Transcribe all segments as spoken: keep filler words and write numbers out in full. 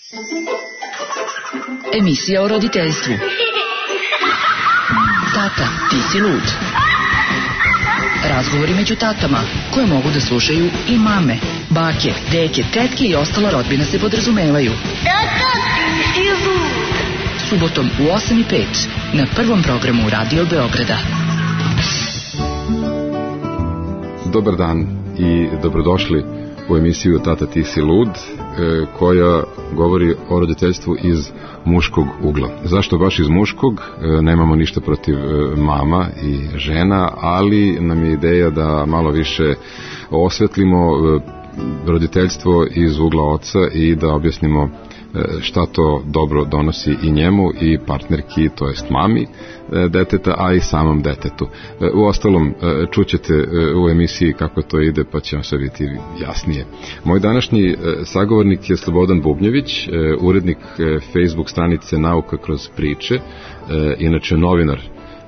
Emisija o roditeljstvu. Tata, ti si lud. Razgovori među tatama, koje mogu da slušaju i mame, bake, deke, tetke i ostala rodbina se podrazumevaju. Tata, ti si lud. Subotom u osam i pet na prvom programu Radio Beograda. Dobar dan i dobrodošli u emisiju Tata, ti si lud, koja govori o roditeljstvu iz muškog ugla. Zašto baš iz muškog? Nemamo ništa protiv mama i žena, ali nam je ideja da malo više osvetlimo roditeljstvo iz ugla oca i da objasnimo šta to dobro donosi i njemu i partnerki, to jest mami deteta, a i samom detetu. U ostalom, čućete u emisiji kako to ide, pa će vam sve biti jasnije. Moj današnji sagovornik je Slobodan Bubnjević, urednik Facebook stranice Nauka kroz priče, inače novinar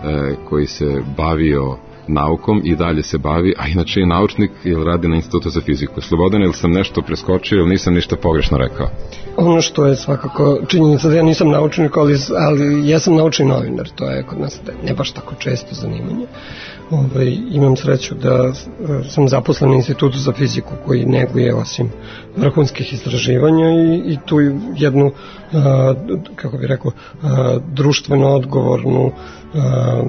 koji se bavio naukom i dalje se bavi, a inače je naučnik jer radi na Institutu za fiziku. Slobodan, ili sam nešto preskočio ili nisam ništa pogrešno rekao? Ono što je svakako činjenica da ja nisam naučnik, ali, ali ja sam naučni novinar, to je kod nas ne baš tako često zanimanje. Ovaj, imam sreću da sam zaposlen na Institutu za fiziku koji neguje osim vrhunskih istraživanja i, i tu jednu, a, kako bih rekao, a, društveno odgovornu a,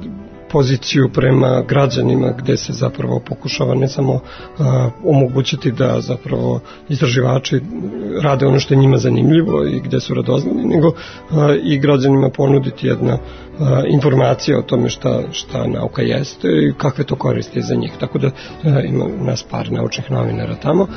poziciju prema građanima gde se zapravo pokušava ne samo a, omogućiti da zapravo istraživači rade ono što je njima zanimljivo i gde su radoznali, nego a, i građanima ponuditi jedna a, informacija o tome šta, šta nauka jeste i kakve to koristi za njih. Tako da a, ima nas par naučnih novinara tamo,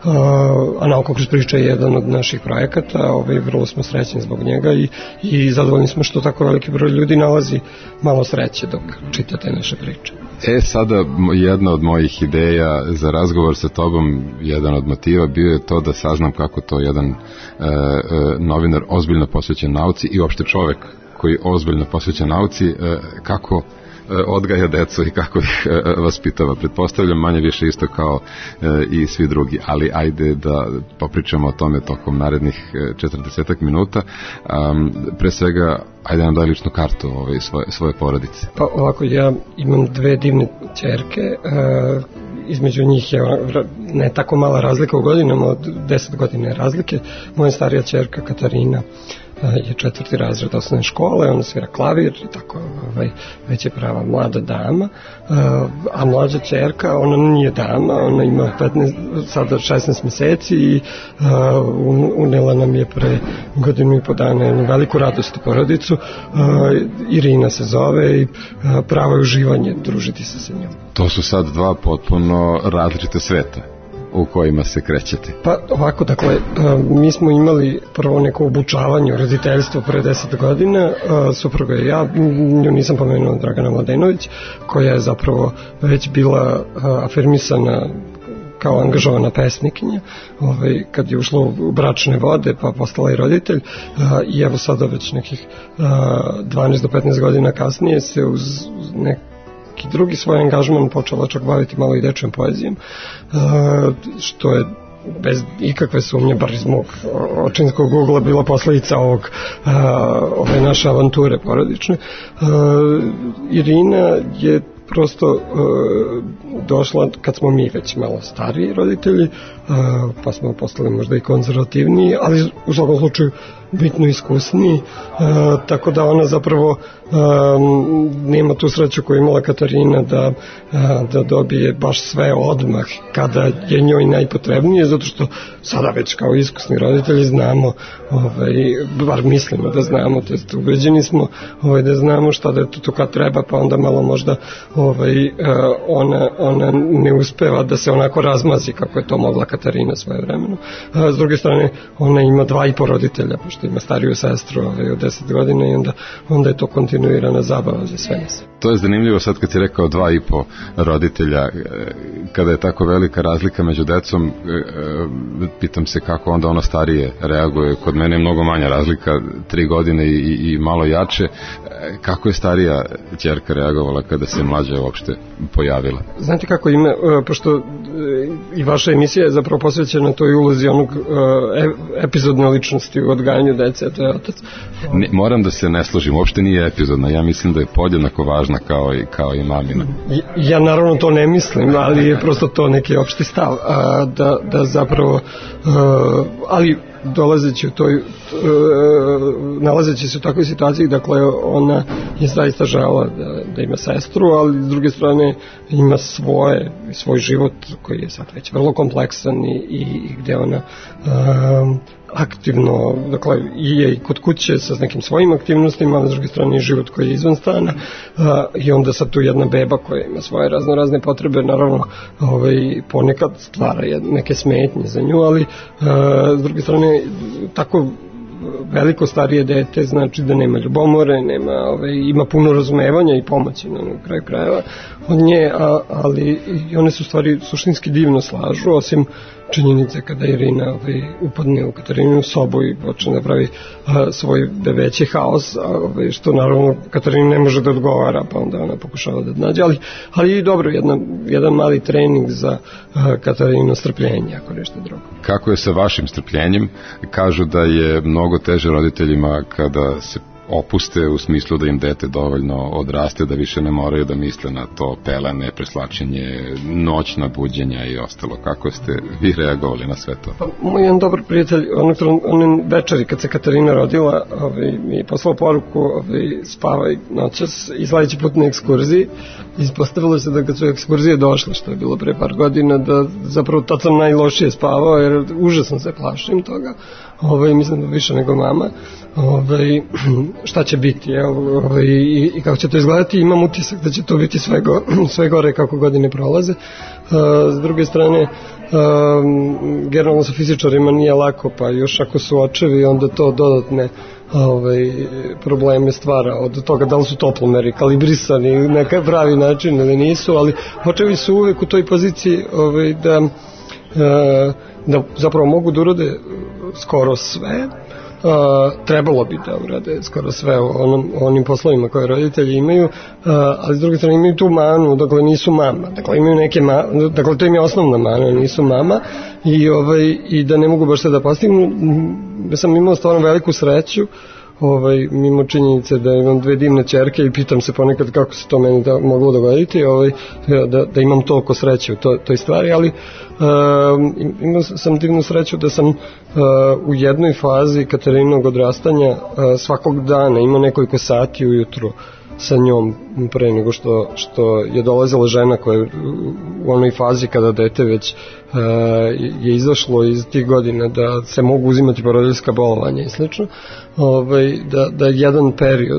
a, a Nauka kroz priče je jedan od naših projekata, ovaj, vrlo smo srećni zbog njega i, i zadovoljni smo što tako veliki broj ljudi nalazi malo sreće dok čitate naše priče. E, sada jedna od mojih ideja za razgovor sa tobom, jedan od motiva bio je to da saznam kako to jedan e, e, novinar ozbiljno posvećen nauci i uopšte čovek koji ozbiljno posvećen nauci, e, kako odgaja decu i kako ih e, vaspitava. Pretpostavljam manje više isto kao e, i svi drugi, ali ajde da popričamo o tome tokom narednih četrdesetak minuta. Um, pre svega, ajde nam daj ličnu kartu ovaj, svoje, svoje porodice. Pa ovako, ja imam dve divne ćerke, e, između njih je ne tako mala razlika u godinama, od deset godine razlike. Moja starija ćerka Katarina je četvrti razred osnovne škole, ona svira klavir i tako, ovaj, već je prava mlada dama, a mlađa ćerka, ona nije dama, ona ima petnaest, sada šesnaest meseci i unela nam je pre godinu i po dana jednu veliku radost u porodicu. Irina se zove i pravo je uživanje družiti se sa njom. To su sad dva potpuno različite sveta u kojima se krećete. Pa ovako, dakle, mi smo imali prvo neko obučavanje u roditeljstvu pre deset godina, supruga i ja, nju nisam pomenuo, Dragana Mladenović, koja je zapravo već bila afirmisana kao angažovana pesnikinja, ovaj, kad je ušla u bračne vode pa postala i roditelj, a, i evo sada već nekih a, dvanaest do petnaest godina kasnije se uz, uz nek i drugi svoj angažman počela čak baviti malo i dečjom poezijom, što je bez ikakve sumnje, bar iz mog očinskog ugla, bila posledica ovog, ove naše avanture porodične. Irina je prosto uh, došla kad smo mi već malo stariji roditelji, uh, pa smo postali možda i konzervativniji, ali u svakom slučaju bitno iskusniji, uh, tako da ona zapravo um, nema tu sreću koju imala Katarina da, uh, da dobije baš sve odmah kada je njoj najpotrebnije, zato što sada već kao iskusni roditelji znamo, ovaj, bar mislimo da znamo, to jest ubeđeni smo ovaj, da znamo šta da je to kad treba, pa onda malo možda ovaj, ona, ona ne uspeva da se onako razmazi kako je to mogla Katarina svoje vremenu. S druge strane, ona ima dva i po roditelja, pošto što ima stariju sestru ovaj, od deset godina i onda, onda je to kontinuirana zabava za sve nas. To je zanimljivo sad kad si rekao dva i po roditelja, kada je tako velika razlika među decom, pitam se kako onda ono starije reaguje. Kod mene je mnogo manja razlika, tri godine i, i malo jače. Kako je starija ćerka reagovala kada se mlađa uopšte pojavila? Znate kako ima, pošto i vaša emisija je zapravo posvećena toj ulozi onog epizodne ličnosti u odgajanju dece, a to je otac. Ne, moram da se ne složim, uopšte nije epizodna, ja mislim da je podjednako važna kao i, kao i mamina. Ja, ja naravno to ne mislim, ali je prosto to neki opšti stav, a, da, da zapravo, a, ali dolazeći u toj, nalazeći se u takvoj situaciji, dakle ona je zaista žela da, da ima sestru, ali s druge strane ima svoje, svoj život koji je sad već vrlo kompleksan i, i gde ona um, aktivno, dakle i je i kod kuće sa nekim svojim aktivnostima, a s druge strane i život koji je izvan stana, a, i onda sad tu jedna beba koja ima svoje razno razne potrebe, naravno ovaj, ponekad stvara neke smetnje za nju, ali a, s druge strane tako veliko starije dete znači da nema ljubomore, nema, ovaj, ima puno razumevanja i pomoći na kraju krajeva od nje, a, ali i one su stvari suštinski divno slažu, osim činjenice kada Irina ovaj, upadne u Katarinu sobu i počne da pravi a, svoj veći haos, a, ovaj, što naravno Katarina ne može da odgovara, pa onda ona pokušava da nađe, ali, ali i dobro, jedna, jedan mali trening za a, Katarinu strpljenje, ako nešto drugo. Kako je sa vašim strpljenjem? Kažu da je mnogo teže roditeljima kada se opuste u smislu da im dete dovoljno odraste, da više ne moraju da misle na to pelene, preslačenje, noćna buđenja i ostalo. Kako ste vi reagovali na sve to? Pa, moj jedan dobar prijatelj, onog onen večeri kad se Katarina rodila, ovaj, mi je poslao poruku, ovaj, spavaj noćas i sledeći put na ekskurziji. Ispostavilo se da kad su ekskurzije došle, što je bilo pre par godina, da zapravo tad sam najlošije spavao, jer užasno se plašim toga. Ovaj, mislim da više nego mama. Ovaj, šta će biti, jel, ovaj, i, i kako će to izgledati, imam utisak da će to biti sve, go, sve gore kako godine prolaze. Uh, s druge strane, uh, generalno sa fizičarima nije lako, pa još ako su očevi, onda to dodatne ovaj, probleme stvara od toga da li su toplomeri kalibrisani na pravi način ili nisu, ali očevi su uvek u toj poziciji ovaj, da, uh, da zapravo mogu da urade skoro sve. Uh, trebalo bi da urade skoro sve o onom, onim poslovima koje roditelji imaju, uh, ali s druge strane imaju tu manu, dakle nisu mama, dakle imaju neke ma, dakle to im je osnovna mana, nisu mama i, ovaj, i da ne mogu baš sve da postignu. Ja sam imao stvarno veliku sreću, ovaj, mimo činjenice da imam dve divne ćerke i pitam se ponekad kako se to meni da, moglo dogoditi, ovaj, da, da imam toliko sreće u to, toj stvari, ali uh, imao sam divnu sreću da sam uh, u jednoj fazi Katarinog odrastanja uh, svakog dana imao nekoliko sati ujutru sa njom pre nego što, što je dolazila žena koja je u onoj fazi kada dete već uh, je izašlo iz tih godina da se mogu uzimati porodiljska bolovanja i slično, ovaj, da, da jedan period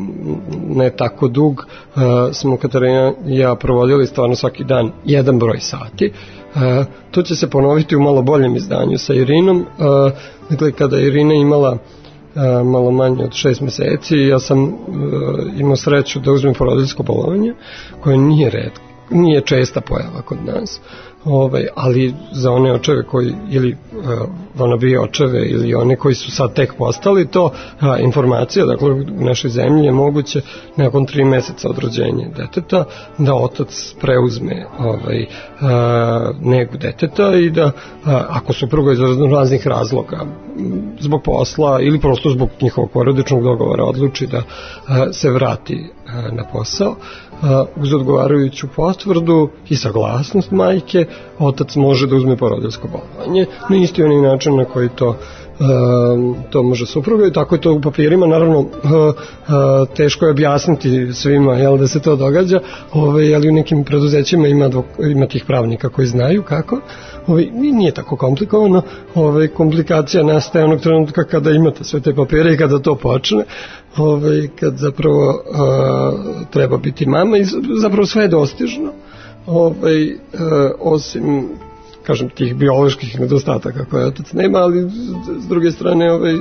ne tako dug uh, smo Katarina i ja provodili stvarno svaki dan jedan broj sati. Uh, to će se ponoviti u malo boljem izdanju sa Irinom. Uh, dakle, kada Irina imala Uh, malo manje od šest meseci, ja sam uh, imao sreću da uzmem porodiljsko bolovanje, koje nije red, nije česta pojava kod nas, ovaj, ali za one očeve koji, ili uh, ono bi očeve, ili one koji su sad tek postali, to uh, informacija, dakle u našoj zemlji je moguće nakon tri meseca od rođenja deteta da otac preuzme ovaj, uh, negu deteta i da uh, ako supruga iz raznih razloga zbog posla ili prosto zbog njihovog porodičnog dogovora odluči da uh, se vrati uh, na posao, uh, uz odgovarajuću potvrdu i saglasnost majke, otac može da uzme porodiljsko bolovanje na isti onaj način na koji to Uh, to može supruga i tako je to u papirima. Naravno uh, uh, teško je objasniti svima, jel, da se to događa, ovaj, ali u nekim preduzećima ima, dvok, ima tih pravnika koji znaju kako. Ovaj, nije tako komplikovano. Ovaj, komplikacija nastaje onog trenutka kada imate sve te papire i kada to počne, ovaj, kad zapravo uh, treba biti mama i zapravo sve je dostižno, ovaj, uh, osim kažem tih bioloških nedostataka koje otac nema, ali s druge strane ovaj,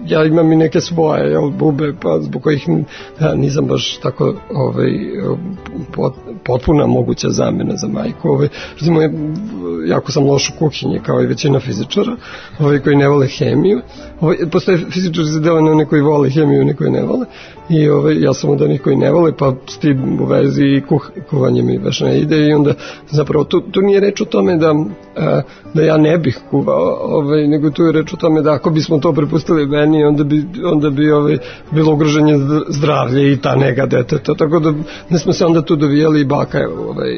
ja imam i neke svoje, jel, bube, pa zbog kojih ja, nisam baš tako ovaj, pot, potpuna moguća zamena za majku. Ovaj, recimo, jako sam loš u kuhinji, kao i većina fizičara, ovaj, koji ne vole hemiju. Ovaj, postoje fizičari za delanje, oni koji vole hemiju, oni koji ne vole. I ovaj, ja sam od onih koji ne vole, pa s tim u vezi i kuh, kuvanje mi baš ne ide i onda zapravo tu, tu nije reč o tome da, a, da ja ne bih kuvao, ovaj, nego tu je reč o tome da ako bismo to prepustili meni, onda bi, onda bi ovaj, bilo ugroženje zdravlje i ta nega deteta, tako da ne smo se onda tu dovijeli i baka, ovaj,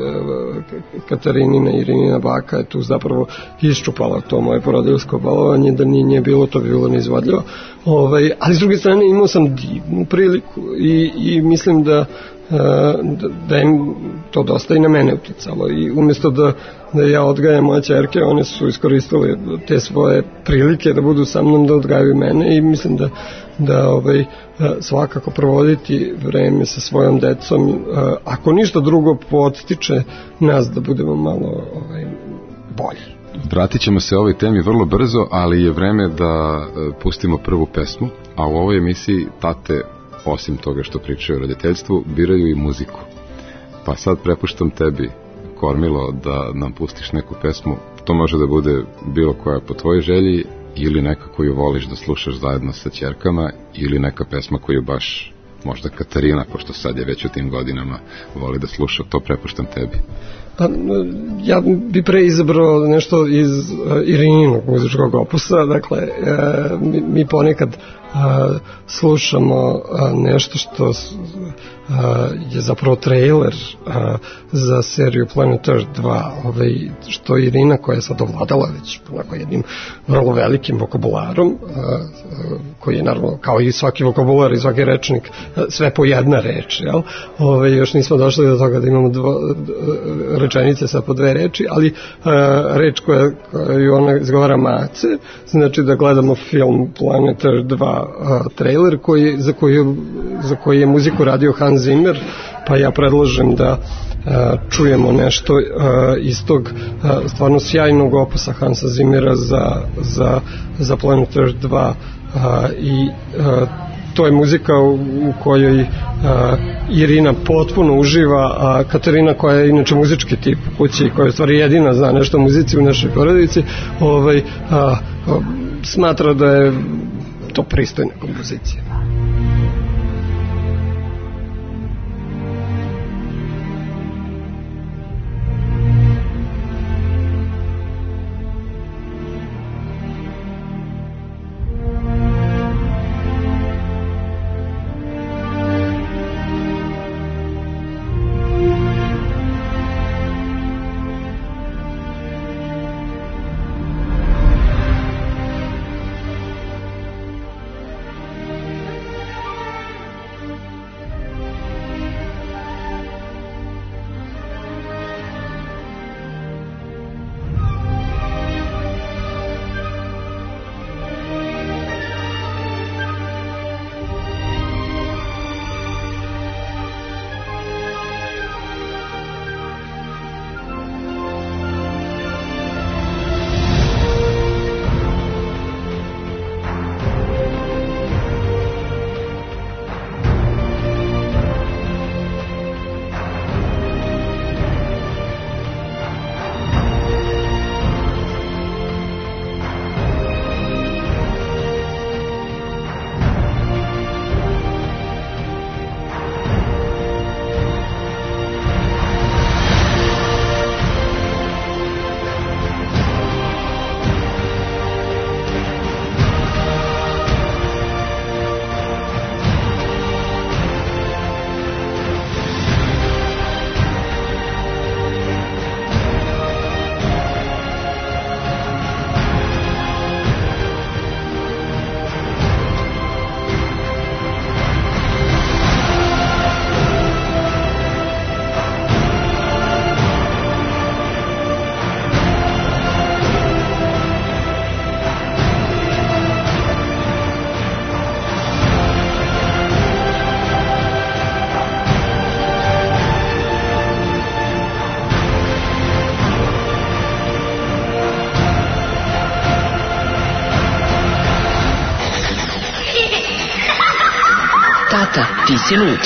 Katarinina, Irinina baka je tu zapravo iščupala to moje porodiljsko balovanje, da nije nje bilo, to bi bilo neizvodljivo. Ovaj, ali s druge strane imao sam divnu priliku i, i mislim da, da, da im to dosta i na mene uticalo i umjesto da, da ja odgajam moje ćerke, one su iskoristile te svoje prilike da budu sa mnom, da odgajaju mene i mislim da, da ovaj, svakako provoditi vreme sa svojom decom, ako ništa drugo podstiče nas da budemo malo ovaj, bolji. Vratit ćemo se ovoj temi vrlo brzo, ali je vreme da pustimo prvu pesmu, a u ovoj emisiji tate, osim toga što pričaju o roditeljstvu, biraju i muziku. Pa sad prepuštam tebi, Kormilo, da nam pustiš neku pesmu. To može da bude bilo koja po tvojoj želji, ili neka koju voliš da slušaš zajedno sa ćerkama, ili neka pesma koju baš možda Katarina, pošto sad je već u tim godinama, voli da sluša. To prepuštam tebi. Pa, ja bi pre izabrao nešto iz uh, Irininog muzičkog opusa, dakle, uh, mi, mi ponekad uh, slušamo uh, nešto što uh, je zapravo trailer uh, za seriju Planet Earth dva, ovaj, što Irina, koja je sad ovladala već onako jednim vrlo velikim vokabularom, uh, uh, koji je naravno, kao i svaki vokabular i svaki rečnik, uh, sve po jedna reč, jel? Ovaj, još nismo došli do toga da imamo dvo, rečenice sa po dve reči, ali uh, reč koja, koju ona izgovara mace, znači da gledamo film Planet Earth dva uh, trailer koji, za, koji, za koji je muziku radio Hans Zimmer, pa ja predlažem da uh, čujemo nešto uh, iz tog uh, stvarno sjajnog opusa Hansa Zimmera za, za, za Planet Earth dva uh, i uh, to je muzika u, u kojoj uh, Irina potpuno uživa, a Katarina, koja je inače muzički tip u kući, koja je stvari jedina zna nešto o muzici u našoj porodici, ovaj, uh, uh, smatra da je to pristojna kompozicija. Tata, ti si lud.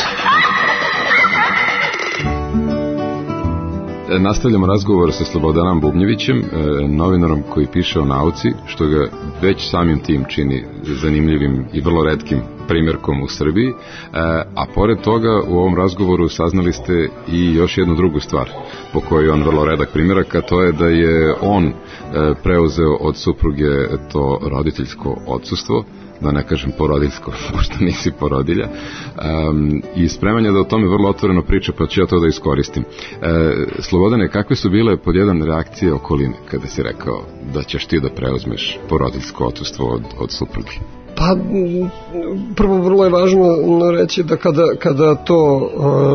Nastavljamo razgovor sa Slobodanom Bubnjevićem, novinarom koji piše o nauci, što ga već samim tim čini zanimljivim i vrlo retkim primjerkom u Srbiji, a pored toga u ovom razgovoru saznali ste i još jednu drugu stvar po kojoj je on vrlo redak primjerak, a to je da je on preuzeo od supruge to roditeljsko odsustvo, da ne kažem porodiljsko, pošto nisi porodilja, um, i spremanja da o tome vrlo otvoreno priča, pa ću ja to da iskoristim. E, Slobodane, kakve su bile pod jedan reakcije okoline kada si rekao da ćeš ti da preuzmeš porodiljsko odsustvo od, od supruge? Pa, prvo vrlo je važno reći da kada, kada to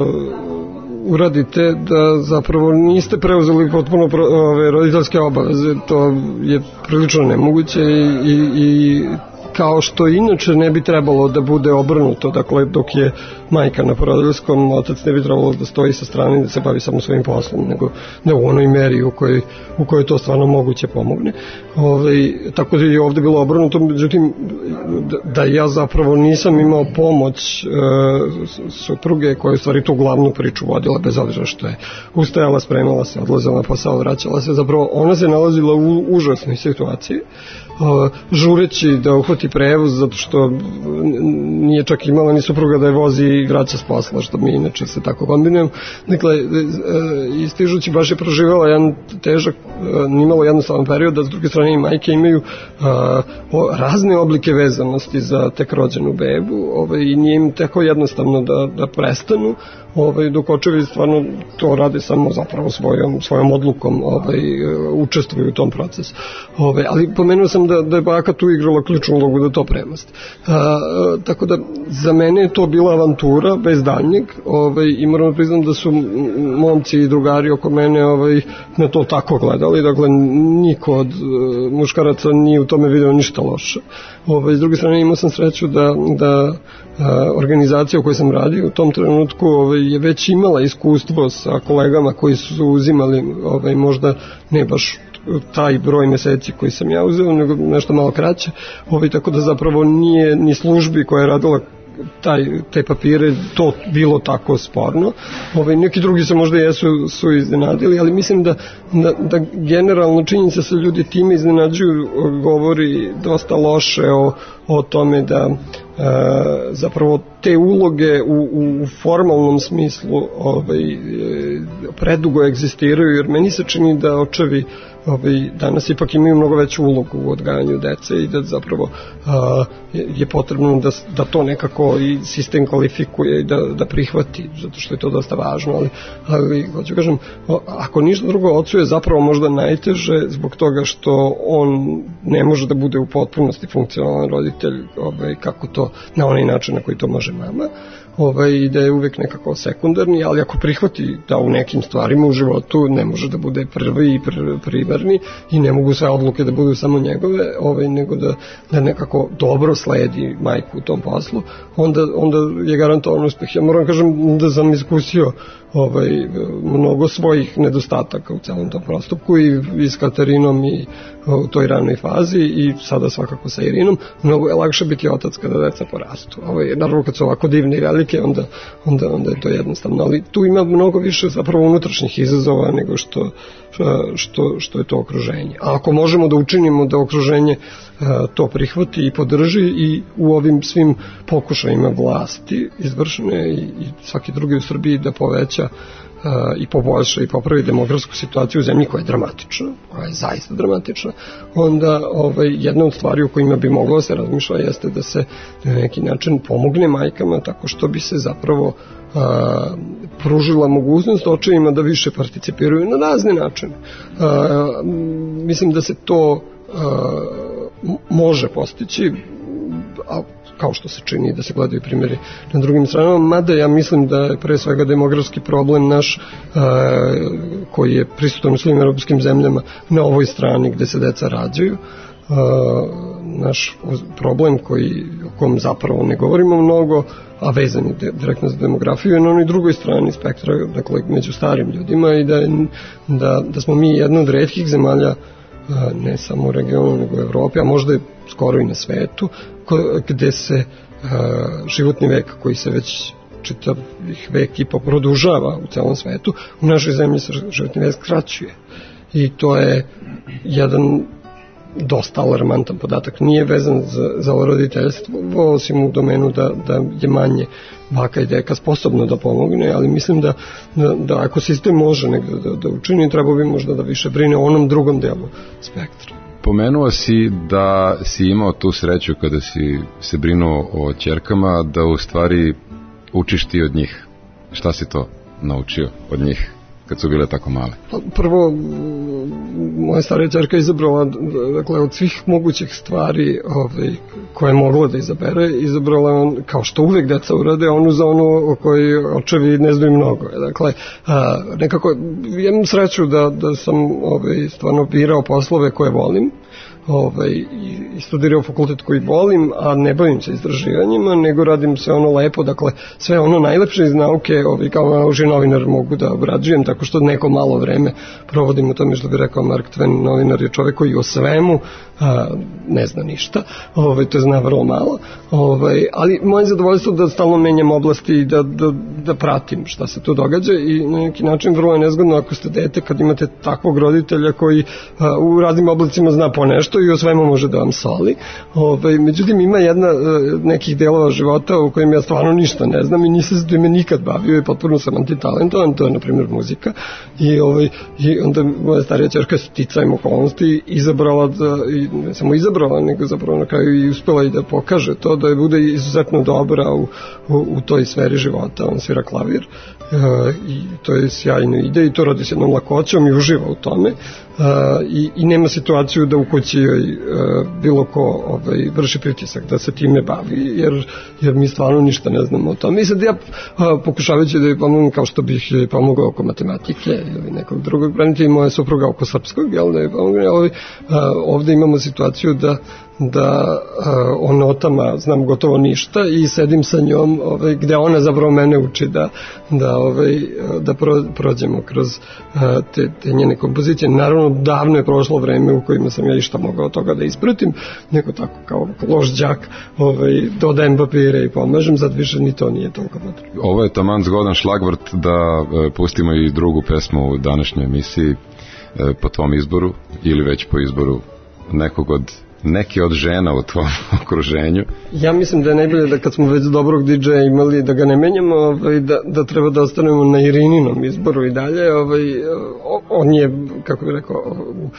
uh, uradite, da zapravo niste preuzeli potpuno pro, ove roditeljske obaveze, to je prilično nemoguće i, i, i kao što inače ne bi trebalo da bude obrnuto, dakle dok je majka na porodiljskom, otac ne bi trebalo da stoji sa strane i da se bavi samo svojim poslom, nego da u onoj meri u kojoj, u kojoj to stvarno moguće pomogne. Ove, tako da je ovde bilo obrnuto, međutim da, da ja zapravo nisam imao pomoć e, supruge koja je u stvari tu glavnu priču vodila, bez obzira što je ustajala, spremala se, odlazila na posao, vraćala se, zapravo ona se nalazila u užasnoj situaciji, žureći da uhvati prevoz zato što nije čak imala ni supruga da je vozi i vraća s posla, što mi inače se tako kombinujemo. Dakle, istižući baš je proživjela jedan težak, nimalo jednostavan period, da s druge strane i majke imaju a, o, razne oblike vezanosti za tek rođenu bebu, ovaj, i nije im tako jednostavno da, da prestanu, ovaj, dok očevi stvarno to rade samo zapravo svojom, svojom odlukom, ovaj, učestvuju u tom procesu. Ovaj, ali pomenuo sam da, da je baka tu igrala ključnu ulogu da to premosti. A, tako da za mene je to bila avantura bez daljnjeg, ovaj, i moram priznati da su momci i drugari oko mene ovaj, na to tako gledali, dakle niko od uh, muškaraca nije u tome video ništa loše. Ovaj, s druge strane imao sam sreću da, da a, organizacija u kojoj sam radio u tom trenutku ovaj, je već imala iskustvo sa kolegama koji su uzimali ovaj, možda ne baš taj broj meseci koji sam ja uzeo, nego nešto malo kraće, ovaj, tako da zapravo nije ni službi koja je radila taj, te papire to bilo tako sporno. Ovaj, neki drugi se možda jesu su iznenadili, ali mislim da, da, da generalno činjenica se ljudi time iznenađuju govori dosta loše o, o tome da e, zapravo te uloge u, u formalnom smislu ovaj, predugo egzistiraju, jer meni se čini da očevi ovaj, danas ipak imaju mnogo veću ulogu u odgajanju dece i da zapravo a, je potrebno da, da to nekako i sistem kvalifikuje i da, da prihvati, zato što je to dosta važno, ali, ali hoću kažem, ako ništa drugo, ocu je zapravo možda najteže zbog toga što on ne može da bude u potpunosti funkcionalan roditelj, ovaj, kako to, na onaj način na koji to može mama, ovaj, i da je uvek nekako sekundarni, ali ako prihvati da u nekim stvarima u životu ne može da bude prvi i pr, primarni i ne mogu sve odluke da budu samo njegove, ovaj, nego da, da nekako dobro sledi majku u tom poslu, onda, onda je garantovan uspeh. Ja moram kažem da sam iskusio ovaj, mnogo svojih nedostataka u celom tom postupku i, i s Katarinom i u toj ranoj fazi i sada svakako sa Irinom. Mnogo je lakše biti otac kada deca porastu. Ovaj, naravno kad su ovako divne i velike, onda, onda, onda je to jednostavno, ali tu ima mnogo više zapravo unutrašnjih izazova nego što, što, što je to okruženje. A ako možemo da učinimo da okruženje to prihvati i podrži i u ovim svim pokušajima vlasti izvršene i, i svaki drugi u Srbiji da poveća uh, i poboljša i popravi demografsku situaciju u zemlji koja je dramatična, koja je zaista dramatična, onda ovaj, jedna od stvari u kojima bi moglo se razmišlja jeste da se na neki način pomogne majkama tako što bi se zapravo a, pružila mogućnost očevima da više participiraju na razne načine. A, mislim da se to a, može postići, a kao što se čini da se gledaju primjeri na drugim stranama, mada ja mislim da je pre svega demografski problem naš a, koji je prisutan u svim europskim zemljama na ovoj strani gde se deca rađaju, a, naš problem koji, o kom zapravo ne govorimo mnogo, a vezan je direktno za demografiju, je na onoj drugoj strani spektra, dakle među starim ljudima, i da, da, da smo mi jedna od retkih zemalja ne samo u regionu nego u Evropi, a možda je skoro i na svetu, gde se životni vek koji se već čitavih vek i produžava u celom svetu, u našoj zemlji se životni vek skraćuje. I to je jedan dosta alarmantan podatak. Nije vezan za, za ovo roditeljstvo, osim u domenu da, da je manje baka i deka sposobno da pomogne, ali mislim da, da, da ako sistem može negde da, da učini, treba bi možda da više brine o onom drugom delu spektra. Pomenuo si da si imao tu sreću kada si se brinuo o ćerkama, da u stvari učiš ti od njih. Šta si to naučio od njih kad su bile tako male? Prvo, moja starija ćerka izabrala, dakle, od svih mogućih stvari ovaj, koje je mogla da izabere, izabrala on, kao što uvek deca urade, onu za onu o kojoj očevi ne znaju mnogo. Dakle, a, nekako, imam sreću da, da sam ovaj, stvarno birao poslove koje volim, ovaj, i studirao fakultet koji volim, a ne bavim se istraživanjima, nego radim sve ono lepo, dakle sve ono najlepše iz nauke, ovaj, kao naučni novinar mogu da obrađujem, tako što neko malo vreme provodim u tome, što bi rekao Mark Twain, novinar je čovek koji o svemu a, ne zna ništa, ovaj, to zna vrlo malo, ovaj, ali moje zadovoljstvo da stalno menjam oblasti i da, da, da pratim šta se tu događa, i na neki način vrlo je nezgodno ako ste dete kad imate takvog roditelja koji a, u raznim oblicima zna po nešto i o svemu može da vam soli. Ove, međutim, ima jedna nekih delova života u kojim ja stvarno ništa ne znam i nisam se time nikad bavio i potpuno sam antitalentovan, to je na primjer muzika, i, ove, i onda moja starija ćerka sticajem okolnosti izabrala da, i ne samo izabrala, nego zapravo na kraju i uspela i da pokaže to, da je bude izuzetno dobra u, u, u toj sferi života. On svira klavir e, i to je sjajno ide i to radi s jednom lakoćom i uživa u tome. Uh, i, i nema situaciju da u kući joj uh, bilo ko ovaj, vrši pritisak da se time bavi, jer, jer mi stvarno ništa ne znamo o tome. I sad ja uh, pokušavajući da joj pomogam kao što bih joj pomogao oko matematike ili nekog drugog branitelja, i moja supruga oko srpskog, jel, da joj pomogne, ali uh, ovde imamo situaciju da da uh, o notama znam gotovo ništa i sedim sa njom ovaj, gde ona zapravo mene uči da, da, ovaj, da pro, prođemo kroz uh, te, te njene kompozicije. Naravno, davno je prošlo vreme u kojima sam ja išta mogao toga da ispratim, neko tako kao loš đak, ovaj, dodajem papire i pomažem, sad više ni to nije toliko potrebno. Ovo je taman zgodan šlagvrt da e, pustimo i drugu pesmu u današnjoj emisiji, e, po tvom izboru ili već po izboru nekog od neki od žena u tvom okruženju. Ja mislim da je najbolje da kad smo već dobrog didžeja imali, da ga ne menjamo, ovaj, da, da treba da ostanemo na Irininom izboru i dalje. Ovaj, on je, kako bih rekao,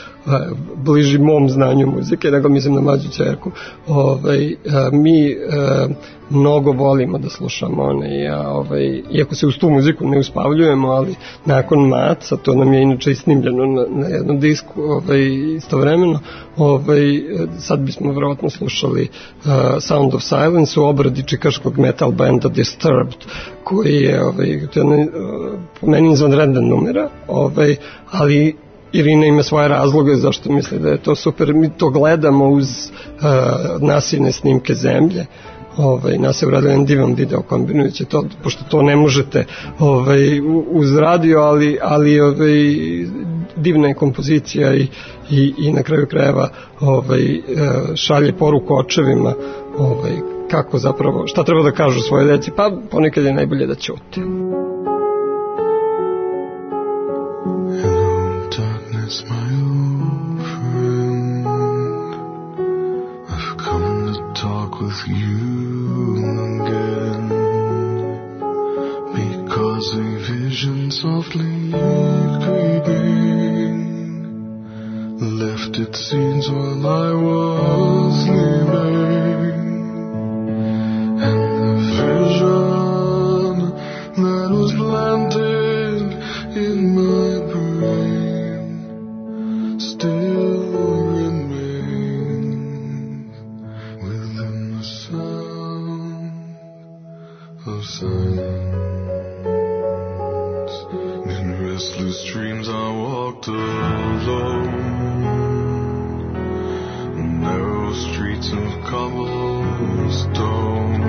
bliži mom znanju muzike, nego mislim na mlađu ćerku. Ovaj, mi mnogo volimo da slušamo one, ja, ovaj, iako se uz tu muziku ne uspavljujemo, ali nakon Maca, to nam je inače i snimljeno na, na jednom disku, ovaj, istovremeno, ovaj, sad bismo verovatno slušali uh, Sound of Silence u obradi čikaškog metal benda Disturbed, koji je, ovaj, to je uh, po meni izvanredan numera, ovaj, ali Irina ima svoje razloge zašto misli da je to super. Mi to gledamo uz uh, nasilne snimke zemlje. Ovaj, nas je uradio jedan divan video kombinujući to, pošto to ne možete ovaj, uz radio, ali, ali ovaj, divna je kompozicija i, i, i na kraju krajeva ovaj, šalje poruku očevima ovaj, kako zapravo, šta treba da kažu svoje deci, pa ponekad je najbolje da ćute. Hello darkness, my old friend, I've come to talk with you again, because a vision softly creeping left its scenes while I was sleeping, and the vision that was planted in my brain still remains within the sound of silence. In restless dreams I walked alone, narrow streets of cobblestone,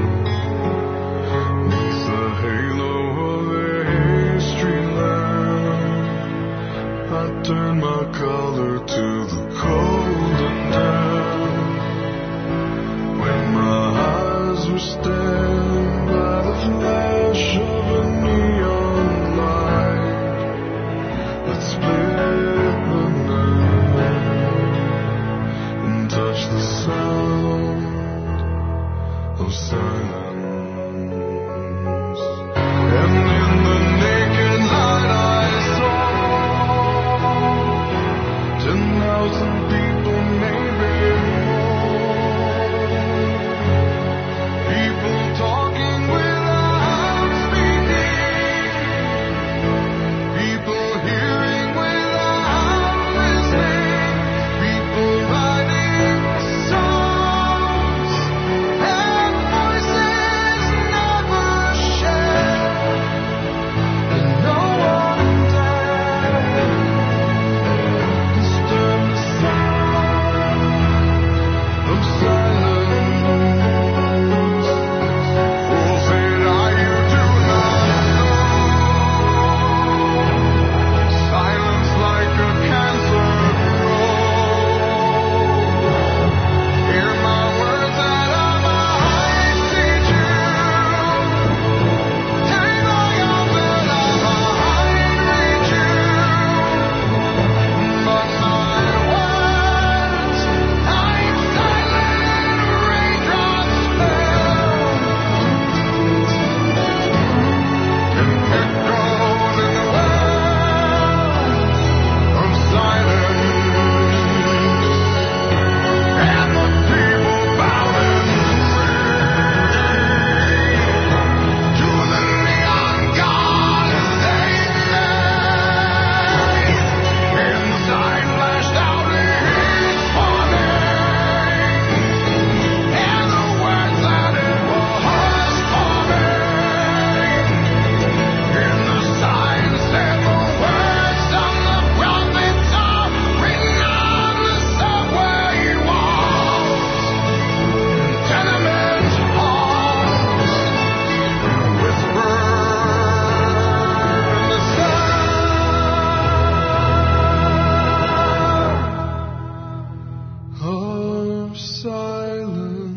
neath the halo of a street lamp I turned my collar to of silence. And in the naked light I saw ten thousand people, maybe more. People talking without speaking. People hearing without listening. People writing songs and voices never shared. And no one dared disturb the sound of silence. Fools said, "Are you do not know? Silence like a cancer grows. Hear my words that I might teach you. Take my arms that I might reach you. But my words, like silent raindrops fell, and echoed in the world of silence. And the people bowed and prayed to the neon god they made. And the sign flashed out his warning, and the words that it was forming. And the sign said the words of the prophets are written on the subway walls, tenement halls, whisper the sound of silence.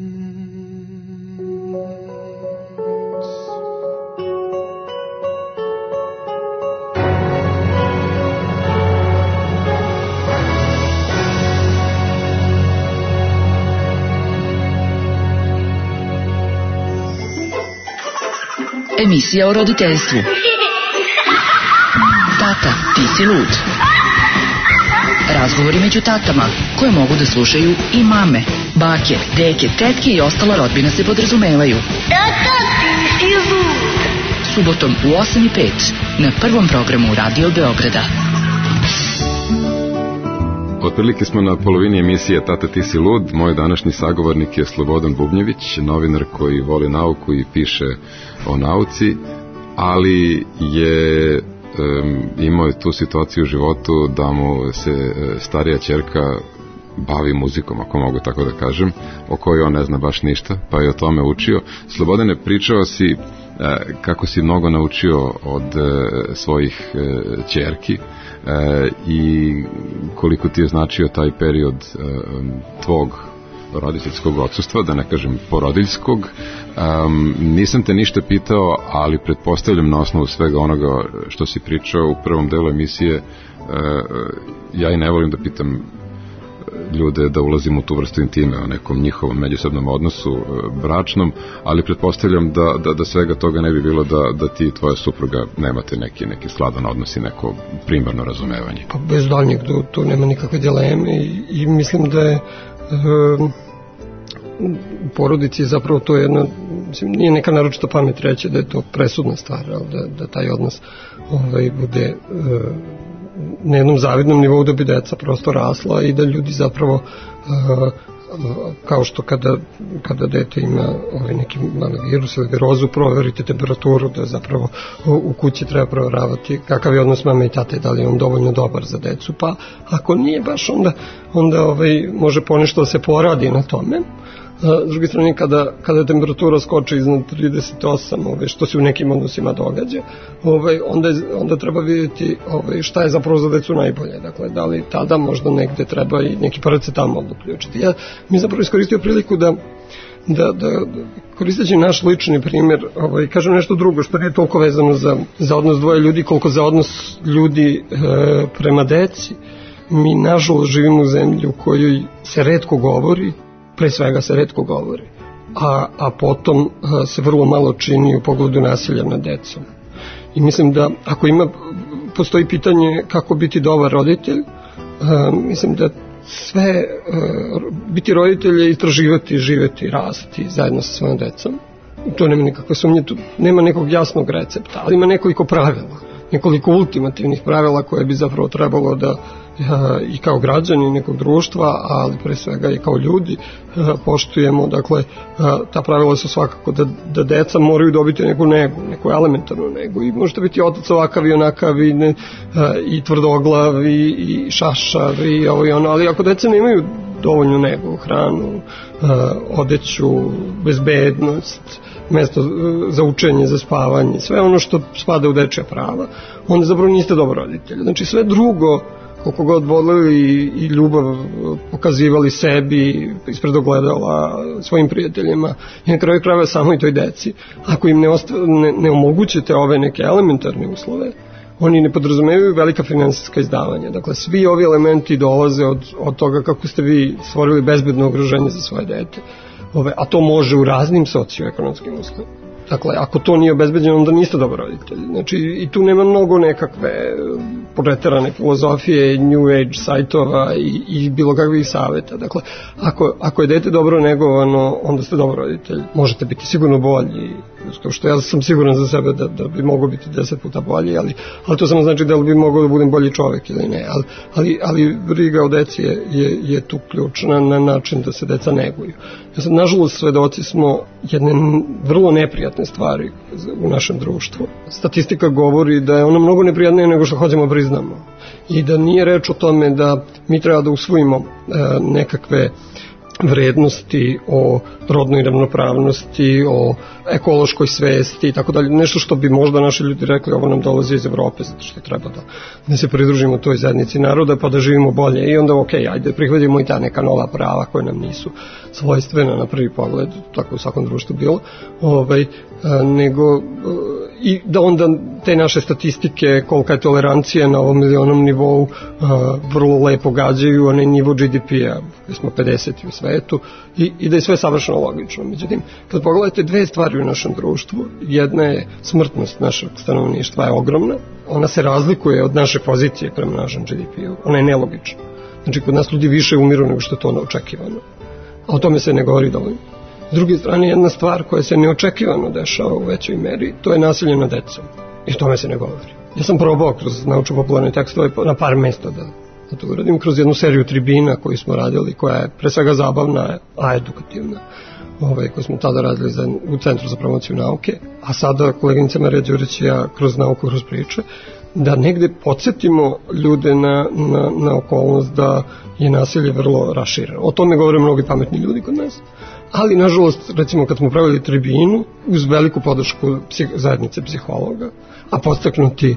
Emisija o roditeljstvu. Tata, ti si lud. Razgovori među tatama, koje mogu da slušaju i mame, bake, deke, tetke i ostala rodbina se podrazumevaju. Tata, ti si lud. Subotom u osam i pet na prvom programu Radio Beograda. Otprilike smo na polovini emisije Tata ti si lud. Moj današnji sagovornik je Slobodan Bubnjević, novinar koji voli nauku i piše o nauci, ali je um, imao je tu situaciju u životu da mu se uh, starija ćerka bavi muzikom, ako mogu tako da kažem, o kojoj on ne zna baš ništa, pa je o tome učio. Slobodane, pričao si uh, kako si mnogo naučio od uh, svojih uh, ćerki uh, i koliko ti je značio taj period uh, tvog roditeljskog odsustva, da ne kažem porodiljskog. Um, nisam te ništa pitao, ali pretpostavljam na osnovu svega onoga što si pričao u prvom delu emisije. Uh, ja i ne volim da pitam ljude da ulazim u tu vrstu intime, o nekom njihovom međusobnom odnosu uh, bračnom, ali pretpostavljam da, da, da svega toga ne bi bilo da, da ti i tvoja supruga nemate neki, neki sladan odnos i neko primarno razumevanje. Pa bez daljnjeg, tu, tu nema nikakve dileme i, i mislim da je um, u porodici zapravo to je jedna, mislim, nije neka naročita pamet reći da je to presudna stvar, ali da, da taj odnos ovaj, bude uh, na jednom zavidnom nivou, da bi deca prosto rasla i da ljudi zapravo uh, kao što kada, kada dete ima ovaj neki mali virus ili virozu, proverite temperaturu, da zapravo u, u kući treba proveravati kakav je odnos mame i tate, da li je on dovoljno dobar za decu, pa ako nije baš, onda, onda ovaj, može ponešto da se poradi na tome. S druge strane, kada, kada temperatura skoči iznad trideset osam, ovaj, što se u nekim odnosima događa, ovaj, onda, je, onda treba vidjeti ovaj, šta je zapravo za decu najbolje. Dakle, da li tada možda negde treba i neki paracetamol uključiti. Ja mi zapravo iskoristio priliku da da, da koristeći naš lični primjer, ovaj, kažem nešto drugo što nije toliko vezano za, za odnos dvoje ljudi koliko za odnos ljudi e, prema deci. Mi nažalost živimo u zemlji u kojoj se retko govori, pre svega se retko govori a, a potom a, se vrlo malo čini u pogledu nasilja nad decom. I mislim da ako ima, postoji pitanje kako biti dobar roditelj, a, mislim da sve, a, biti roditelj je istraživati, živeti, rasti zajedno sa svojom decom. To nema nikakve sumnje, tu nema nekog jasnog recepta, ali ima nekoliko pravila, nekoliko ultimativnih pravila koje bi zapravo trebalo da a, i kao građani nekog društva, ali pre svega i kao ljudi a, poštujemo. Dakle, a, ta pravila su svakako da, da deca moraju dobiti neku negu, neku elementarnu negu, i možete biti otac ovakav i onakav i, ne, a, i tvrdoglav i, i šašav i ovo i ono, ali ako deca nemaju dovoljnu negu, hranu, a, odeću, bezbednost, mesto za učenje, za spavanje, sve ono što spada u dečja prava, onda zapravo niste dobar roditelj. Znači sve drugo, koliko god voleli i ljubav pokazivali sebi ispred ogledala svojim prijateljima i na kraju krajeva samo i toj deci, ako im ne, osta, ne, ne omogućite ove neke elementarne uslove, oni ne podrazumevaju velika finansijska izdavanja. Dakle, svi ovi elementi dolaze od, od toga kako ste vi stvorili bezbedno okruženje za svoje dete. Ove, a to može u raznim socioekonomskim uslovima. Dakle, ako to nije obezbeđeno, onda niste dobar roditelj. Znači, i tu nema mnogo nekakve preterane filozofije, new age sajtova i, i bilo kakvih saveta. Dakle, ako, ako je dete dobro negovano, onda ste dobar roditelj. Možete biti sigurno bolji, kao što ja sam siguran za sebe da, da bi mogao biti deset puta bolji, ali, ali to samo znači da li bi mogao da budem bolji čovek ili ne. Ali, ali, ali briga o deci je, je, je tu ključna na način da se deca neguju. Ja sad, nažalost, svedoci smo jedne vrlo neprijatne stvari u našem društvu. Statistika govori da je ono mnogo neprijatnije nego što hoćemo priznamo. I da nije reč o tome da mi treba da usvojimo e, nekakve vrednosti o rodnoj ravnopravnosti, o ekološkoj svesti i tako dalje. Nešto što bi možda naši ljudi rekli, ovo nam dolazi iz Evrope, zato što treba da, da se pridružimo toj zajednici naroda pa da živimo bolje. I onda ok, ajde prihvatimo i ta neka nova prava koje nam nisu svojstvena na prvi pogled, tako u svakom društvu bilo, ovaj, nego i da onda te naše statistike, kolika je tolerancija na ovom milionom nivou, vrlo lepo gađaju onaj nivo G D P-a, gde smo pedeseti u svetu, i, i da je sve savršeno logično. Međutim, kad pogledate dve stvari u našem društvu, jedna je smrtnost našeg stanovništva je ogromna, ona se razlikuje od naše pozicije prema našem G D P-u, ona je nelogična. Znači, kod nas ljudi više umiru nego što je to neočekivano, a o tome se ne govori dovoljno. S druge strane, jedna stvar koja se neočekivano dešava u većoj meri, to je nasilje nad decom. I o tome se ne govori. Ja sam probao kroz naučno-popularne tekstove na par mesta da, da to uradim, kroz jednu seriju tribina koju smo radili, koja je pre svega zabavna, a edukativna, ovaj, koju smo tada radili za, u Centru za promociju nauke, a sada koleginica Marija Đurić i ja kroz nauku, kroz priče, da negde podsjetimo ljude na, na, na okolnost da je nasilje vrlo rašireno. O tome govore mnogi pametni ljudi kod nas, ali nažalost, recimo kad smo pravili tribinu uz veliku podršku psih, zajednice psihologa, a podstaknuti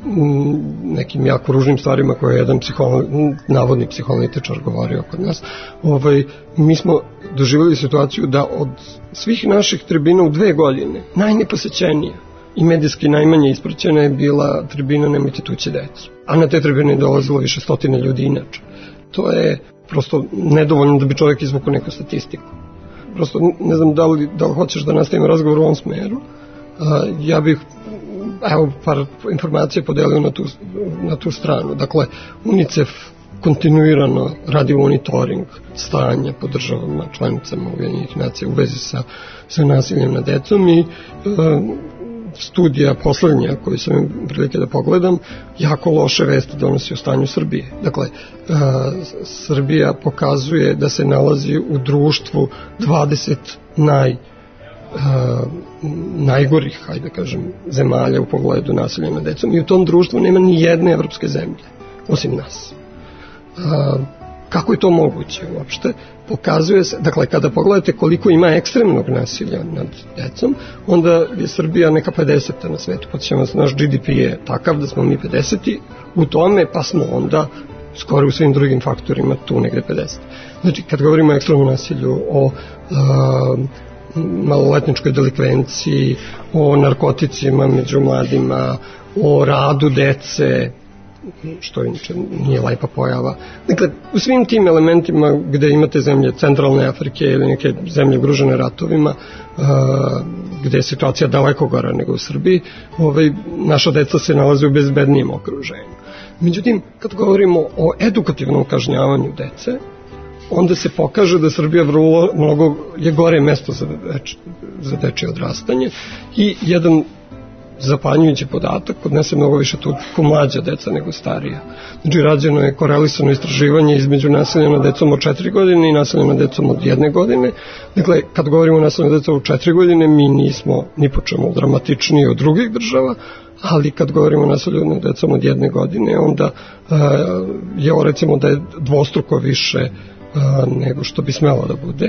m, nekim jako ružnim stvarima koje je jedan psiholog, navodni psihoanalitičar govorio kod nas, ovaj, mi smo doživjeli situaciju da od svih naših tribina u dve godine najneposećenija i medijski najmanje ispraćena je bila tribina Nemojte tući decu. A na te tribine je dolazilo više stotine ljudi inače. To je prosto nedovoljno da bi čovjek izvukao neku statistiku. Prosto ne znam da li, da li hoćeš da nastavimo razgovor u ovom smeru. A, ja bih evo par informacija podelio na tu, na tu stranu. Dakle, UNICEF kontinuirano radi monitoring stanja po državama, članicama Ujedinjenih nacija u vezi sa, sa nasiljem nad decom i a, studija poslednja koju sam im prilike da pogledam jako loše vesti donosi o stanju Srbije. Dakle, a, Srbija pokazuje da se nalazi u društvu dvadeset naj, a, najgorih, hajde kažem, zemalja u pogledu nasilja nad decom i u tom društvu nema ni jedne evropske zemlje, osim nas. A, kako je to moguće uopšte? Pokazuje se, dakle, kada pogledate koliko ima ekstremnog nasilja nad decom, onda je Srbija neka pedeseta na svetu. Podsjećamo se, naš G D P je takav da smo mi pedeseti u tome, pa smo onda skoro u svim drugim faktorima tu negde pedeset. Znači, kad govorimo o ekstremnom nasilju, o a, maloletničkoj delikvenciji, o narkoticima među mladima, o radu dece, što inače nije lepa pojava. Dakle, u svim tim elementima gde imate zemlje centralne Afrike ili neke zemlje ugrožene ratovima, gde je situacija daleko gora nego u Srbiji, ovaj, naša deca se nalaze u bezbednijem okruženju. Međutim, kad govorimo o edukativnom kažnjavanju dece, onda se pokaže da Srbija vrlo mnogo je gore mesto za, deč, za dečje odrastanje i jedan zapanjujući podatak, kod nas je mnogo više tu mlađa deca nego starija. Znači, rađeno je korelisano istraživanje između nasilja nad decom od četiri godine i nasilja nad decom od jedne godine. Dakle, kad govorimo o nasilju nad decom od četiri godine, mi nismo ni po čemu dramatičniji od drugih država, ali kad govorimo o nasilju nad decom od jedne godine, onda uh, je recimo da je dvostruko više uh, nego što bi smelo da bude,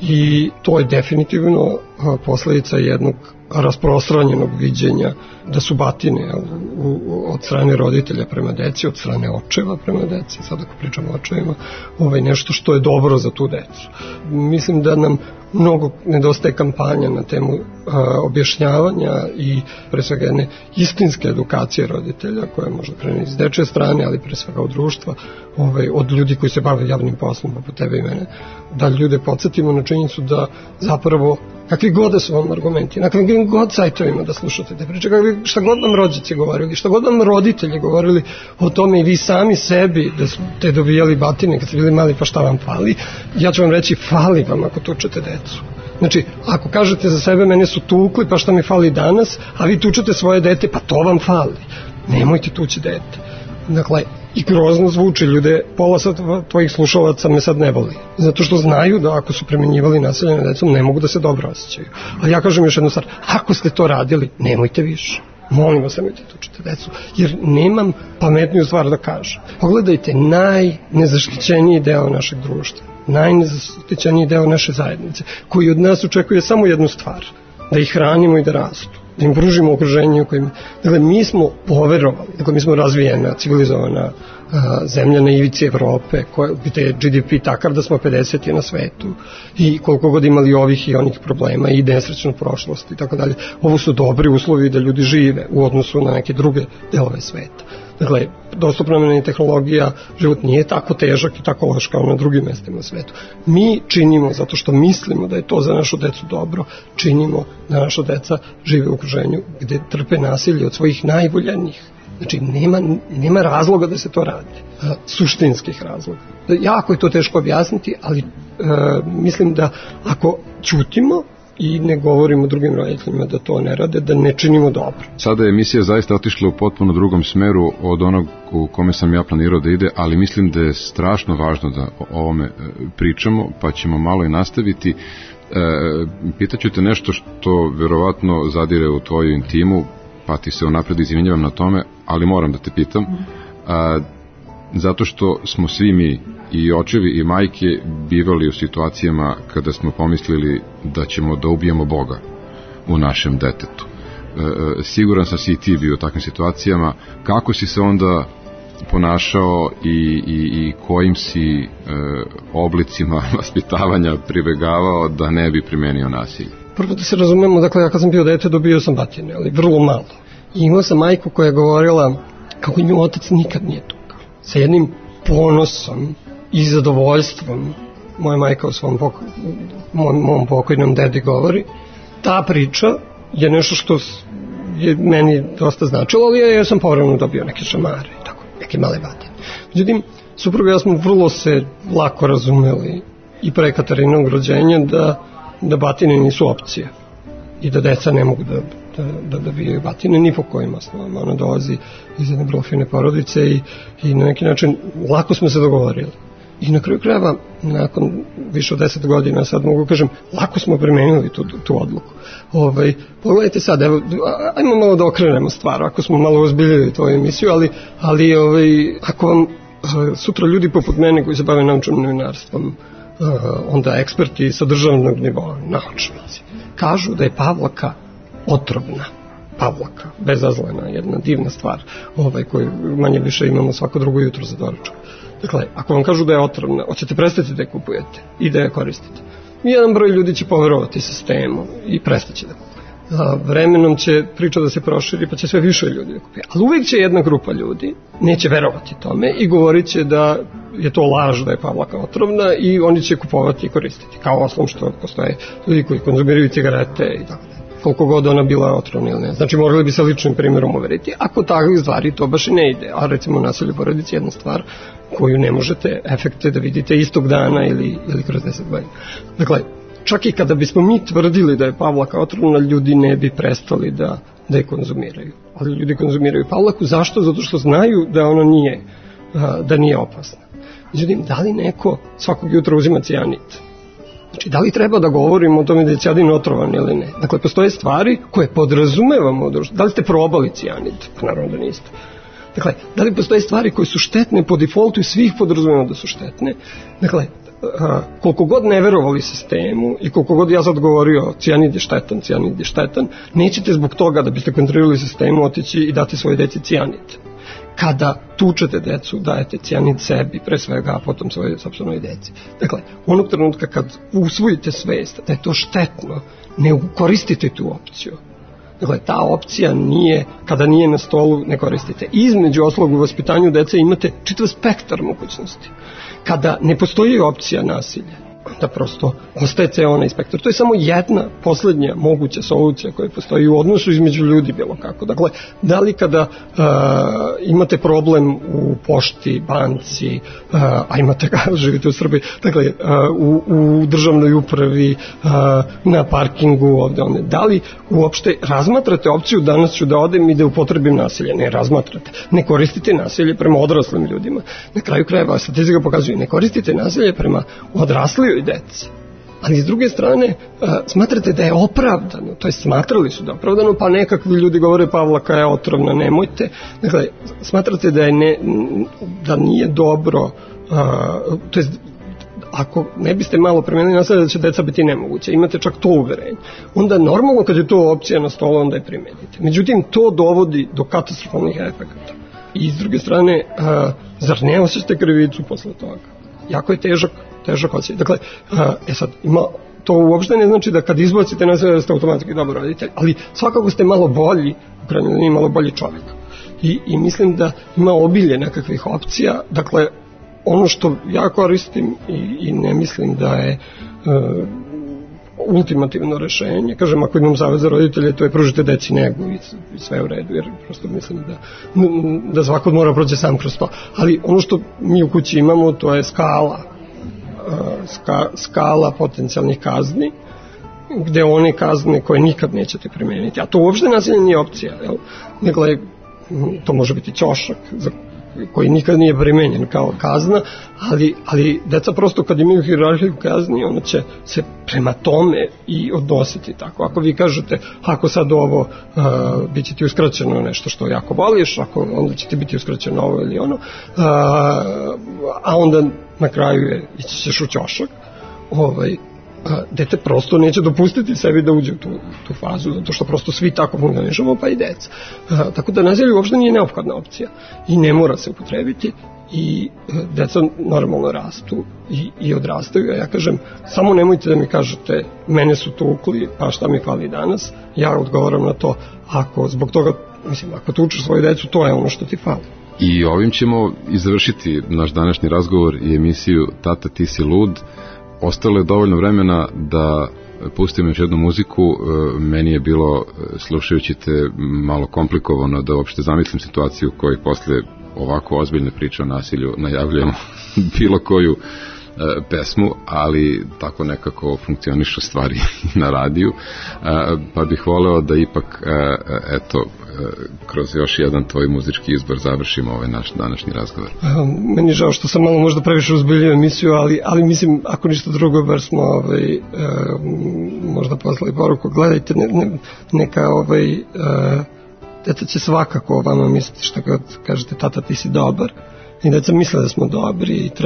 i to je definitivno uh, posledica jednog rasprostranjenog viđenja da su batine u, u, od strane roditelja prema deci, od strane očeva prema deci, sad ako pričamo o očevima, ovaj, nešto što je dobro za tu decu. Mislim da nam mnogo nedostaje kampanja na temu a, objašnjavanja i pre svega jedne istinske edukacije roditelja, koja možda krene iz dečje strane, ali pre svega od društva, ovaj, od ljudi koji se bave javnim poslom poput tebe i mene, da ljude podsjetimo na činjenicu da zapravo kakvi god da su vam argumenti, na kakvim god sajtovima da slušate te priče, šta god vam rođaci govorili, šta god vam roditelji govorili o tome i vi sami sebi da ste dobijali batine kad ste bili mali, pa šta vam fali, ja ću vam reći, fali vam ako tučete decu. Znači, ako kažete za sebe, mene su tukli, pa šta mi fali danas, a vi tučete svoje dete, pa to vam fali. Nemojte tući dete. Dakle, i grozno zvuči, ljude, pola sad tvojih slušalaca me sad ne voli, zato što znaju da ako su primenjivali nasilje nad decom ne mogu da se dobro osjećaju. A ja kažem još jednu stvar, ako ste to radili, nemojte više. Molim vas, nemojte tučite decu, jer nemam pametniju stvar da kažem. Pogledajte najnezaštićeniji deo našeg društva, najnezaštićeniji deo naše zajednice, koji od nas očekuje samo jednu stvar, da ih hranimo i da rastu, da im pružimo okruženje u kojima... Dakle, mi smo poverovali, dakle, mi smo razvijena, civilizovana a, zemlja na ivici Evrope, koja, gde je G D P takav da smo pedeseti na svetu i koliko god imali ovih i onih problema i nesrećnu prošlost i tako dalje. Ovo su dobri uslovi da ljudi žive u odnosu na neke druge delove sveta. Dakle, dostupna nam je tehnologija, život nije tako težak i tako loš kao na drugim mestima na svetu. Mi činimo, zato što mislimo da je to za našu decu dobro, činimo da naša deca žive u okruženju gde trpe nasilje od svojih najvoljenijih. Znači, nema, nema razloga da se to radi. Suštinskih razloga. Jako je to teško objasniti, ali e, mislim da ako ćutimo i ne govorimo drugim roditeljima da to ne rade, da ne činimo dobro. Sada je emisija zaista otišla u potpuno drugom smeru od onog u kome sam ja planirao da ide, ali mislim da je strašno važno da o ovome pričamo, pa ćemo malo i nastaviti. E, pitaću te nešto što verovatno zadire u tvoju intimu, pa ti se unapred izvinjavam na tome, ali moram da te pitam. A, zato što smo svi mi, i očevi i majke, bivali u situacijama kada smo pomislili da ćemo da ubijemo Boga u našem detetu. E, siguran sam si i ti bio u takvim situacijama. Kako si se onda ponašao i, i, i kojim si e, oblicima vaspitavanja pribegavao da ne bi primenio nasilje? Prvo da se razumemo, dakle, ja kad sam bio dete dobio sam batine, ali vrlo malo. I imao sam majku koja je govorila kako nju otac nikad nije tukao. Sa jednim ponosom i zadovoljstvom, moja majka u svom poko, mom, mom pokojnom dedi govori, ta priča je nešto što je meni dosta značilo, ali ja, ja sam povremeno dobio neke šamare i tako, neke male batine. Međutim, supruga i ja smo vrlo se lako razumeli i pre Katarinog rođenja da, da batine nisu opcija i da deca ne mogu da da, da dobijaju batine ni po kojim osnovama. Ona dolazi iz jedne vrlo fine porodice i, i na neki način lako smo se dogovorili. I na kraju krajeva, nakon više od deset godina, sad mogu kažem, lako smo primenili tu, tu odluku. Ovaj, pogledajte sad, evo, ajmo malo da okrenemo stvar, ako smo malo ozbiljili tvoju emisiju, ali, ali ovaj, ako vam sutra ljudi poput mene koji se bave naučnim novinarstvom, onda eksperti sa državnog nivoa, naučnici, kažu da je pavlaka otrovna. Pavlaka, bezazlena, jedna divna stvar, ovaj, koju manje više imamo svako drugo jutro za doručak. Dakle, ako vam kažu da je otrovna, hoćete prestati da je kupujete i da je koristite. Jedan broj ljudi će poverovati sistemu i prestaće da kupuje. a, vremenom će priča da se proširi pa će sve više ljudi da kupi. Ali uvijek će jedna grupa ljudi neće verovati tome i govorit će da je to laž, da je Pavlaka otrovna i oni će kupovati i koristiti. Kao oslom što postoje ljudi koji konzumiraju cigarete i tako da. Koliko god ona bila otrovna ili ne. Znači morali bi se ličnim primjerom uveriti. Ako takvih stvari to baš i ne ide. A recimo nasilje u porodici je jedna stvar koju ne možete efekte da vidite istog dana ili, ili kroz deset godina. Dakle, čak i kada bismo mi tvrdili da je Pavlaka otrovna, ljudi ne bi prestali da, da je konzumiraju. Ali ljudi konzumiraju Pavlaku. Zašto? Zato što znaju da ona nije, da nije opasna. Međutim, da li neko svakog jutra uzima cijanid? Znači, da li treba da govorimo o tome da je cijanid otrovan ili ne? Dakle, postoje stvari koje podrazumevamo. Da li ste probali cijanid? Pa naravno da niste. Dakle, da li postoje stvari koje su štetne po defaultu i svih podrazumevamo da su štetne? Dakle, a, koliko god ne verovali sistemu i koliko god ja sad govorio cijanid je štetan, cijanid je štetan, nećete zbog toga da biste kontrolirali sistemu otići i dati svoje deci cijanid. Kada tučete decu, dajete cijanid sebi, pre svega, a potom svoje sopstvenoj deci. Dakle, onog trenutka kad usvojite svest da je to štetno, ne koristite tu opciju. Dakle, ta opcija nije, kada nije na stolu, ne koristite. Između oslog u vaspitanju dece imate čitav spektar mogućnosti. Kada ne postoji opcija nasilja, da prosto ostaje ceo onaj spektar. To je samo jedna poslednja moguća solucija koja postoji u odnosu između ljudi bilo kako. Dakle, da li kada uh, imate problem u pošti, banci, uh, a imate kada živite u Srbiji, dakle, uh, u, u državnoj upravi, uh, na parkingu, ovde, ovde, da li uopšte razmatrate opciju danas ću da odem i da upotrebim nasilje? Ne razmatrate. Ne koristite nasilje prema odraslim ljudima. Na kraju krajeva, statistika pokazuje, ne koristite nasilje prema odraslijoj deci. Ali s druge strane, uh, smatrate da je opravdano, to je smatrali su da je opravdano, pa nekakvi ljudi govore Pavlaka je otrovna, nemojte. Dakle, smatrate da je ne, da nije dobro, uh, to je ako ne biste malo promenili nasilje da će deca biti nemoguće, imate čak to uverenje, onda normalno kad je to opcija na stolu, onda je primenite. Međutim, to dovodi do katastrofalnih efekata. I s druge strane, uh, zar ne osjećate krivicu posle toga? Jako je težak težak osjećaj. Dakle, e sad, ima, to uopšte ne znači da kad izbacite nasilje da ste automatski dobar roditelj, ali svakako ste malo bolji, u krajnjoj liniji malo bolji čovjek. I, I mislim da ima obilje nekakvih opcija. Dakle, ono što ja koristim i, i ne mislim da je e, ultimativno rešenje, kažem, ako imam savjet za roditelje, to je pružite deci negu i, i sve u redu, jer prosto mislim da, da svako mora proći sam kroz to. Ali ono što mi u kući imamo, to je skala Ska, skala potencijalnih kazni, gde one kazne koje nikad nećete primeniti, a to uopšte nasilje nije opcija, jel? Dakle, to može biti ćošak za koji nikad nije primenjen kao kazna, ali, ali deca prosto kad imaju hijerarhiju kazni, ona će se prema tome i odnositi tako. Ako vi kažete, ako sad ovo uh, bit će ti uskraćeno nešto što jako voliš, ako onda će ti biti uskraćeno ovo ili ono, uh, a onda na kraju je ići ćeš u ćošak, ovaj, a, dete prosto neće dopustiti sebi da uđe u tu, tu fazu, zato što prosto svi tako funkcionišemo, pa i deca. A, tako da nasilje uopšte nije neophodna opcija i ne mora se upotrebiti i a, deca normalno rastu i, i odrastaju, a ja kažem, samo nemojte da mi kažete mene su tukli, pa šta mi fali danas, ja odgovaram na to, ako zbog toga, mislim, ako tučeš svoju decu, to je ono što ti fali. I ovim ćemo i završiti naš današnji razgovor i emisiju Tata ti si lud. Ostalo je dovoljno vremena da pustimo još jednu muziku. Meni je bilo, slušajući te, malo komplikovano da uopšte zamislim situaciju u kojoj posle ovako ozbiljne priče o nasilju najavljujemo bilo koju e, pesmu, ali tako nekako funkcionišu stvari na radiju, e, pa bih voleo da ipak e, eto kroz još jedan tvoj muzički izbor završimo ovaj naš današnji razgovor. Meni je žao što sam malo možda previše uzbiljio emisiju, ali, ali mislim, ako ništa drugo, bar smo ovaj, e, možda poslali poruku, gledajte, ne, ne, neka ovaj, e, deca će svakako o vama misliti što kad kažete tata ti si dobar i deca misle da smo dobri i treba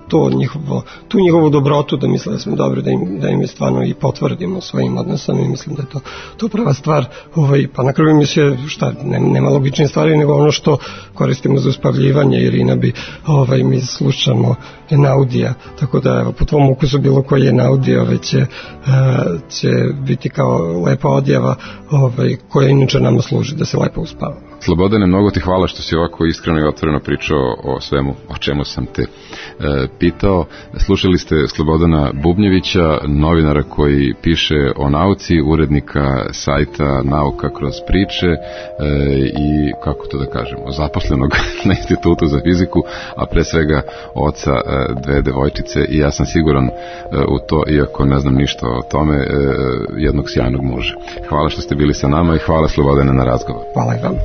to njihovo, tu njihovu dobrotu, da misle da smo dobri, da im, da im je stvarno i potvrdimo svojim odnosom i mislim da je to, to prava stvar. Ovaj, pa na kraju emisije, šta, ne, nema logične stvari nego ono što koristimo za uspavljivanje. Irina bi, ovaj, mi slušamo Enaudija, tako da evo, po tvom ukusu bilo koji Enaudija ovaj, će, uh, će biti kao lepa odjava ovaj, koja inače nama služi da se lepo uspava. Slobodane, mnogo ti hvala što si ovako iskreno i otvoreno pričao o svemu o čemu sam te e, pitao. Slušali ste Slobodana Bubnjevića, novinara koji piše o nauci, urednika sajta Nauka kroz priče e, i, kako to da kažemo, zaposlenog na Institutu za fiziku, a pre svega oca e, dve devojčice i ja sam siguran e, u to, iako ne znam ništa o tome, e, jednog sjajnog muža. Hvala što ste bili sa nama i hvala Slobodane na razgovor. Hvala i vam.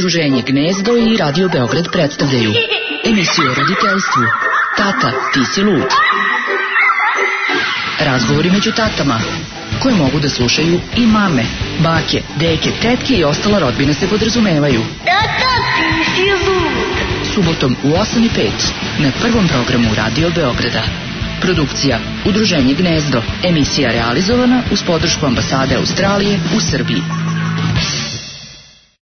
Udruženje Gnezdo i Radio Beograd predstavljaju emisiju o roditeljstvu Tata, ti si lud. Razgovori među tatama koje mogu da slušaju i mame, bake, deke, tetke i ostala rodbina se podrazumevaju. Tata, ti si lud. Subotom u osam i pet na prvom programu Radio Beograda. Produkcija Udruženje Gnezdo. Emisija realizovana uz podršku ambasade Australije u Srbiji.